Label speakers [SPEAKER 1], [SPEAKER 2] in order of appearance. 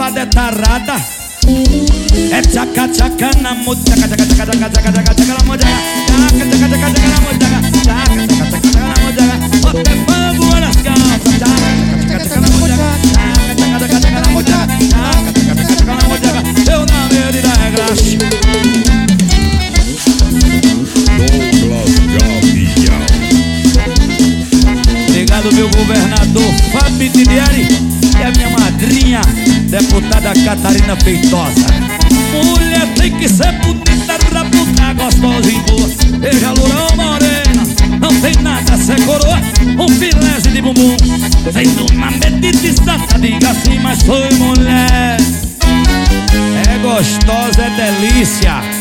[SPEAKER 1] safada é tarada. É tchaca tchaca na mojaga, tchaca tchaca tchaca tchaca tchaca tchaca na mojaga, tchaca tchaca tchaca tchaca na mojaga, tchaca tchaca tchaca tchaca na mojaga. Bota fogo nas calças, tchaca tchaca tchaca na mojaga, tchaca tchaca tchaca tchaca na mojaga, tchaca tchaca tchaca tchaca na mojaga. Eu na medida é graxa. Obrigado meu governador Fábio Tinieri e a minha madrinha, deputada Catarina Feitosa. Mulher tem que ser bonita, rabuda, gostosa e boa. Veja lourão morena, não tem nada, cê coroa. Um filézinho de bumbum, feito na medida exata. Diga assim, mas foi mulher. É gostosa, é delícia.